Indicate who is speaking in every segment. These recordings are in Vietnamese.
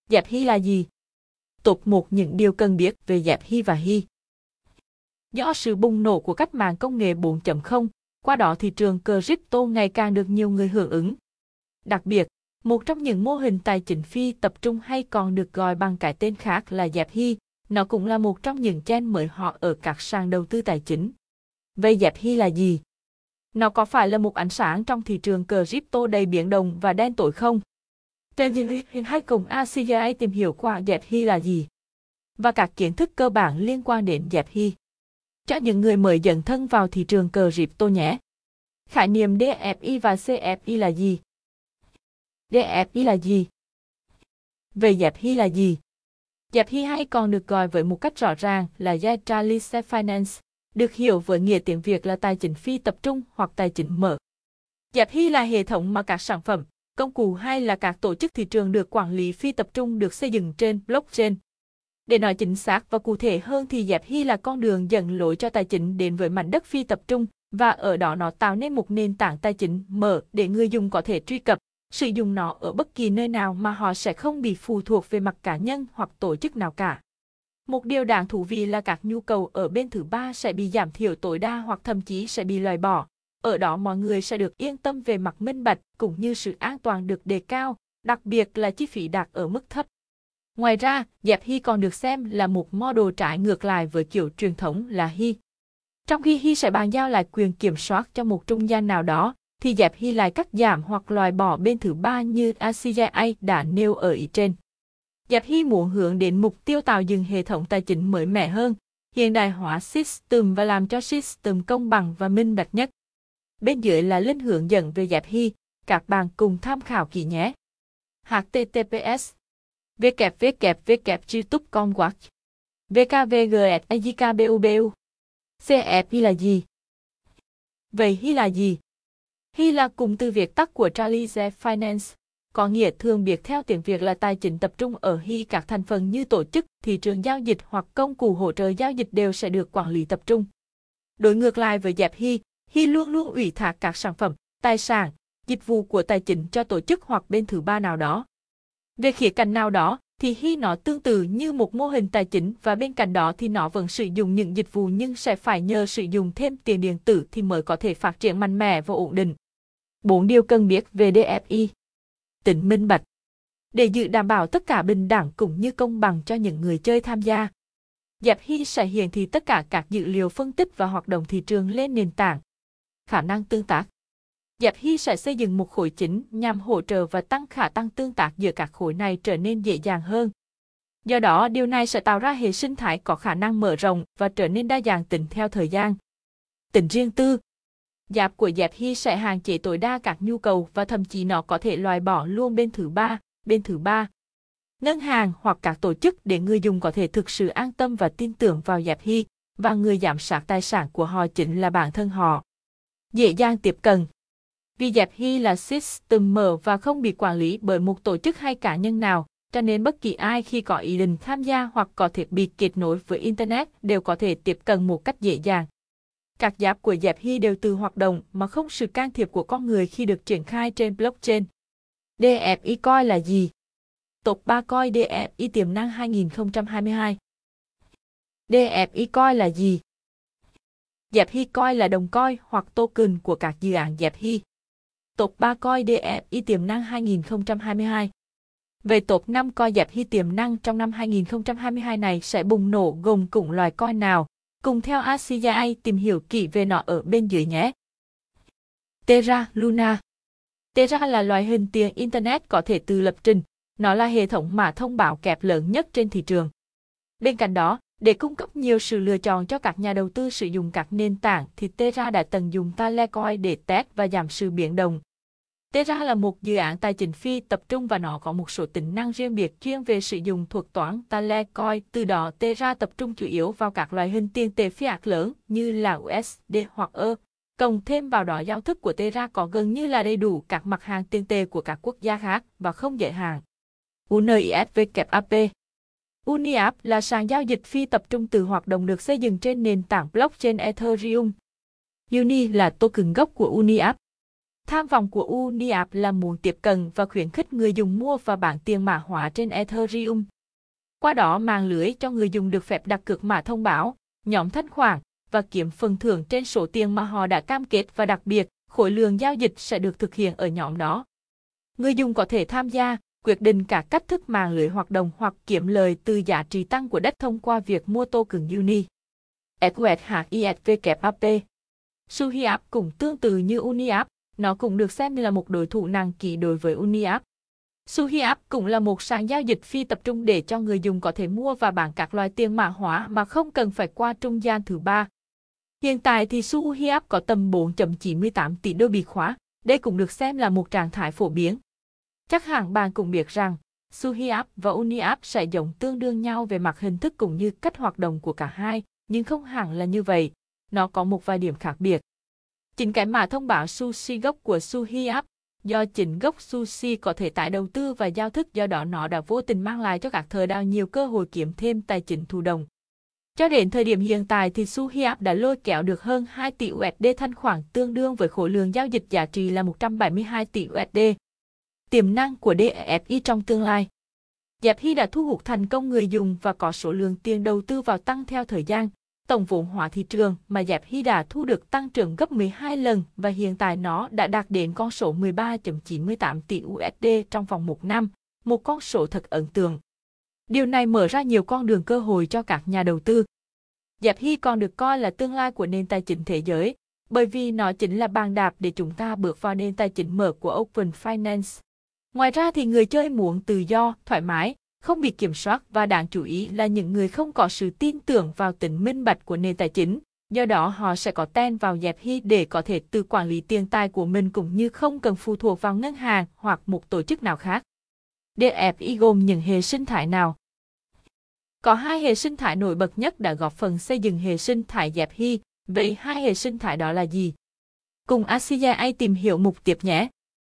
Speaker 1: Dẹp Hy là gì? Top 1 những điều cần biết về Dẹp Hy và Hy. Do sự bùng nổ của cách mạng công nghệ 4.0, qua đó thị trường crypto ngày càng được nhiều người hưởng ứng. Đặc biệt, một trong những mô hình tài chính phi tập trung hay còn được gọi bằng cái tên khác là Dẹp Hy, nó cũng là một trong những trend mới họ ở các sàn đầu tư tài chính. Vậy Dẹp Hy là gì? Nó có phải là một ánh sáng trong thị trường crypto đầy biến động và đen tối không? Trên YouTube hãy cùng ACGI tìm hiểu qua Dẹp Hy là gì và các kiến thức cơ bản liên quan đến Dẹp Hy cho những người mới dấn thân vào thị trường crypto nhé. Khái niệm DFI và CFI là gì? DFI là gì? Về Dẹp Hy là gì? Dẹp Hy hay còn được gọi với một cách rõ ràng là Decentralized Finance, được hiểu với nghĩa tiếng Việt là tài chính phi tập trung hoặc tài chính mở. Dẹp Hy là hệ thống mà các sản phẩm, công cụ hay là các tổ chức thị trường được quản lý phi tập trung được xây dựng trên blockchain. Để nói chính xác và cụ thể hơn thì Dẹp Hy là con đường dẫn lối cho tài chính đến với mảnh đất phi tập trung, và ở đó nó tạo nên một nền tảng tài chính mở để người dùng có thể truy cập, sử dụng nó ở bất kỳ nơi nào mà họ sẽ không bị phụ thuộc về mặt cá nhân hoặc tổ chức nào cả. Một điều đáng thú vị là các nhu cầu ở bên thứ ba sẽ bị giảm thiểu tối đa hoặc thậm chí sẽ bị loại bỏ. Ở đó mọi người sẽ được yên tâm về mặt minh bạch cũng như sự an toàn được đề cao, đặc biệt là chi phí đạt ở mức thấp. Ngoài ra, Dẹp Hy còn được xem là một model trái ngược lại với kiểu truyền thống là Hy. Trong khi Hy sẽ bàn giao lại quyền kiểm soát cho một trung gian nào đó, thì Dẹp Hy lại cắt giảm hoặc loại bỏ bên thứ ba như ACGI đã nêu ở ý trên. Dẹp Hy muốn hướng đến mục tiêu tạo dựng hệ thống tài chính mới mẻ hơn, hiện đại hóa system và làm cho system công bằng và minh bạch nhất. Bên dưới là link hướng dẫn về Dẹp Hy, các bạn cùng tham khảo kỹ nhé. https www.youtube.com www.vkvgsajkbubu CFI là gì? Vậy Hy là gì? Hy là cụm từ viết tắt của Decentralized Finance, có nghĩa thường biệt theo tiếng Việt là tài chính tập trung ở Hy. Các thành phần như tổ chức, thị trường giao dịch hoặc công cụ hỗ trợ giao dịch đều sẽ được quản lý tập trung. Đối ngược lại với Dẹp Hy, Hy luôn luôn ủy thác các sản phẩm, tài sản, dịch vụ của tài chính cho tổ chức hoặc bên thứ ba nào đó. Về khía cạnh nào đó, thì Hy nó tương tự như một mô hình tài chính và bên cạnh đó thì nó vẫn sử dụng những dịch vụ nhưng sẽ phải nhờ sử dụng thêm tiền điện tử thì mới có thể phát triển mạnh mẽ và ổn định. 4 điều cần biết về DFI. Tính minh bạch. Để giữ đảm bảo tất cả bình đẳng cũng như công bằng cho những người chơi tham gia. Dẹp Hy sẽ hiển thị tất cả các dữ liệu phân tích và hoạt động thị trường lên nền tảng. Khả năng tương tác. Dẹp Hy sẽ xây dựng một khối chính nhằm hỗ trợ và tăng khả năng tương tác giữa các khối này trở nên dễ dàng hơn. Do đó, điều này sẽ tạo ra hệ sinh thái có khả năng mở rộng và trở nên đa dạng tính theo thời gian. Tính riêng tư. Giáp của Dẹp Hy sẽ hạn chế tối đa các nhu cầu và thậm chí nó có thể loại bỏ luôn bên thứ ba. Ngân hàng hoặc các tổ chức để người dùng có thể thực sự an tâm và tin tưởng vào Dẹp Hy, và người giám sát tài sản của họ chính là bản thân họ. Dễ dàng tiếp cận. Vì Dẹp Hy là system mở và không bị quản lý bởi một tổ chức hay cá nhân nào, cho nên bất kỳ ai khi có ý định tham gia hoặc có thiết bị kết nối với Internet đều có thể tiếp cận một cách dễ dàng. Các giáp của Dẹp Hy đều tự hoạt động mà không sự can thiệp của con người khi được triển khai trên blockchain. DFI Coin là gì? Top 3 coin DFI tiềm năng 2022. DFI Coin là gì? Dẹp Hy Coin là đồng coin hoặc token của các dự án Dẹp Hy. Top 3 coin DFI tiềm năng 2022. Về top 5 coin Dẹp Hy tiềm năng trong năm 2022 này sẽ bùng nổ gồm cùng loài coin nào? Cùng theo ACGI tìm hiểu kỹ về nó ở bên dưới nhé. Terra Luna. Terra là loại hình tiền Internet có thể tự lập trình. Nó là hệ thống mã thông báo kép lớn nhất trên thị trường. Bên cạnh đó, để cung cấp nhiều sự lựa chọn cho các nhà đầu tư sử dụng các nền tảng thì Terra đã tận dụng Talcoin để test và giảm sự biến động. Terra là một dự án tài chính phi tập trung và nó có một số tính năng riêng biệt chuyên về sử dụng thuật toán Talcoin. Từ đó Terra tập trung chủ yếu vào các loại hình tiền tệ fiat lớn như là USD hoặc EUR. Cộng thêm vào đó giao thức của Terra có gần như là đầy đủ các mặt hàng tiền tệ của các quốc gia khác và không giới hạn. UNISWAP. UNIAP là sàn giao dịch phi tập trung tự hoạt động được xây dựng trên nền tảng blockchain Ethereum. UNI là token gốc của UNIAP. Tham vọng của Uniap là muốn tiếp cận và khuyến khích người dùng mua và bán tiền mã hóa trên Ethereum. Qua đó mạng lưới cho người dùng được phép đặt cược mã thông báo, nhóm thanh khoản và kiếm phần thưởng trên số tiền mà họ đã cam kết và đặc biệt, khối lượng giao dịch sẽ được thực hiện ở nhóm đó. Người dùng có thể tham gia, quyết định các cách thức mạng lưới hoạt động hoặc kiếm lời từ giá trị tăng của đất thông qua việc mua token Uni. SUSHISWAP. SUHIAP cũng tương tự như Uniap, nó cũng được xem là một đối thủ nặng ký đối với Uniap. SUHIAP cũng là một sàn giao dịch phi tập trung để cho người dùng có thể mua và bán các loại tiền mã hóa mà không cần phải qua trung gian thứ ba. Hiện tại thì SUHIAP có tầm 4.98 tỷ đô bị khóa, đây cũng được xem là một trạng thái phổ biến. Chắc hẳn bạn cũng biết rằng, SUHIAP và Uniap sẽ giống tương đương nhau về mặt hình thức cũng như cách hoạt động của cả hai, nhưng không hẳn là như vậy, nó có một vài điểm khác biệt. Chính cái mã thông báo Sushi gốc của SUHIAP, do chính gốc Sushi có thể tái đầu tư và giao thức, do đó nó đã vô tình mang lại cho các thợ đào nhiều cơ hội kiếm thêm tài chính thụ động. Cho đến thời điểm hiện tại thì SUHIAP đã lôi kéo được hơn 2 tỷ USD thanh khoản tương đương với khối lượng giao dịch giá trị là 172 tỷ USD. Tiềm năng của DEFI trong tương lai. DEFI đã thu hút thành công người dùng và có số lượng tiền đầu tư vào tăng theo thời gian. Tổng vốn hóa thị trường mà DEFI đã thu được tăng trưởng gấp 12 lần và hiện tại nó đã đạt đến con số 13.98 tỷ USD trong vòng một năm, một con số thật ấn tượng. Điều này mở ra nhiều con đường cơ hội cho các nhà đầu tư. DEFI còn được coi là tương lai của nền tài chính thế giới, bởi vì nó chính là bàn đạp để chúng ta bước vào nền tài chính mở của Open Finance. Ngoài ra thì người chơi muốn tự do, thoải mái, không bị kiểm soát và đáng chú ý là những người không có sự tin tưởng vào tính minh bạch của nền tài chính, do đó họ sẽ có ten vào DEFI để có thể tự quản lý tiền tài của mình cũng như không cần phụ thuộc vào ngân hàng hoặc một tổ chức nào khác. DEFI gồm những hệ sinh thái nào? Có hai hệ sinh thái nổi bật nhất đã góp phần xây dựng hệ sinh thái DEFI, vậy hai hệ sinh thái đó là gì? Cùng ACIA tìm hiểu mục tiếp nhé!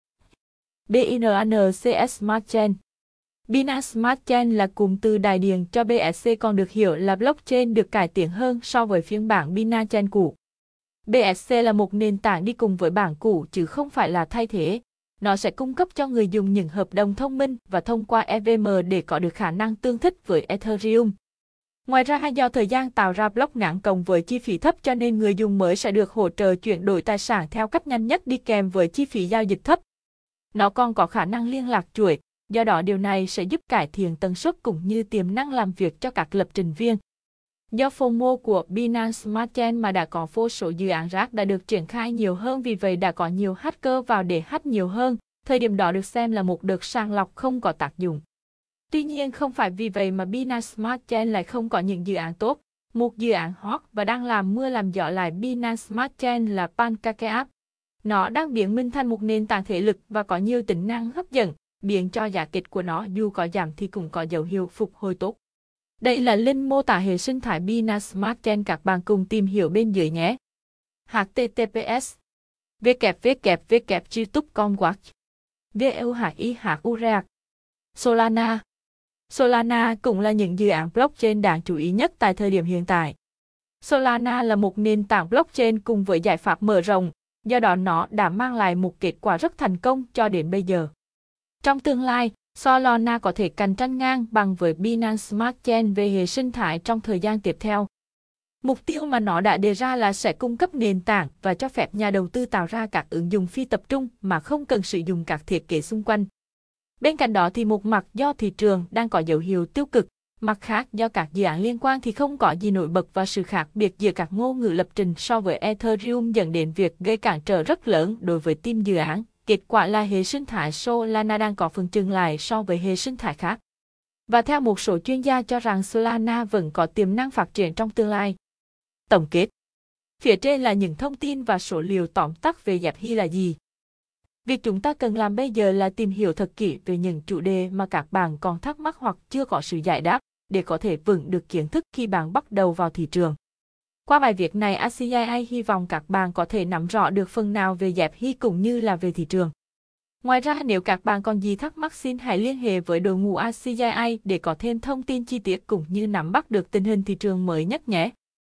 Speaker 1: BINANCE Smart Chain. Binance Smart Chain là cụm từ đại diện cho BSC, còn được hiểu là blockchain được cải tiến hơn so với phiên bản Binance Chain cũ. BSC là một nền tảng đi cùng với bản cũ chứ không phải là thay thế. Nó sẽ cung cấp cho người dùng những hợp đồng thông minh và thông qua EVM để có được khả năng tương thích với Ethereum. Ngoài ra, do thời gian tạo ra block ngắn cộng với chi phí thấp cho nên người dùng mới sẽ được hỗ trợ chuyển đổi tài sản theo cách nhanh nhất đi kèm với chi phí giao dịch thấp. Nó còn có khả năng liên lạc chuỗi, do đó điều này sẽ giúp cải thiện tần suất cũng như tiềm năng làm việc cho các lập trình viên. Do FOMO của Binance Smart Chain mà đã có vô số dự án rác đã được triển khai nhiều hơn, vì vậy đã có nhiều hacker vào để hack nhiều hơn, thời điểm đó được xem là một đợt sàng lọc không có tác dụng. Tuy nhiên không phải vì vậy mà Binance Smart Chain lại không có những dự án tốt. Một dự án hot và đang làm mưa làm gió lại Binance Smart Chain là PancakeSwap. Nó đang biến mình thành một nền tảng thể lực và có nhiều tính năng hấp dẫn, biến cho giá kịch của nó dù có giảm thì cũng có dấu hiệu phục hồi tốt. Đây là link mô tả hệ sinh thái Binance Smart Chain, các bạn cùng tìm hiểu bên dưới nhé. HTTPS www.youtube.com/watch VUHIHUREAC. Solana. Solana cũng là những dự án blockchain đáng chú ý nhất tại thời điểm hiện tại. Solana là một nền tảng blockchain cùng với giải pháp mở rộng, do đó nó đã mang lại một kết quả rất thành công cho đến bây giờ. Trong tương lai, Solana có thể cạnh tranh ngang bằng với Binance Smart Chain về hệ sinh thái trong thời gian tiếp theo. Mục tiêu mà nó đã đề ra là sẽ cung cấp nền tảng và cho phép nhà đầu tư tạo ra các ứng dụng phi tập trung mà không cần sử dụng các thiết kế xung quanh. Bên cạnh đó thì một mặt do thị trường đang có dấu hiệu tiêu cực, mặt khác do các dự án liên quan thì không có gì nổi bật và sự khác biệt giữa các ngôn ngữ lập trình so với Ethereum dẫn đến việc gây cản trở rất lớn đối với team dự án. Kết quả là hệ sinh thái Solana đang có phần chững lại so với hệ sinh thái khác. Và theo một số chuyên gia cho rằng Solana vẫn có tiềm năng phát triển trong tương lai. Tổng kết. Phía trên là những thông tin và số liệu tóm tắt về DEFI là gì. Việc chúng ta cần làm bây giờ là tìm hiểu thật kỹ về những chủ đề mà các bạn còn thắc mắc hoặc chưa có sự giải đáp, để có thể vững được kiến thức khi bạn bắt đầu vào thị trường. Qua bài viết này, ACIA hy vọng các bạn có thể nắm rõ được phần nào về DEFI cũng như là về thị trường. Ngoài ra, nếu các bạn còn gì thắc mắc xin hãy liên hệ với đội ngũ ACIA để có thêm thông tin chi tiết cũng như nắm bắt được tình hình thị trường mới nhất nhé.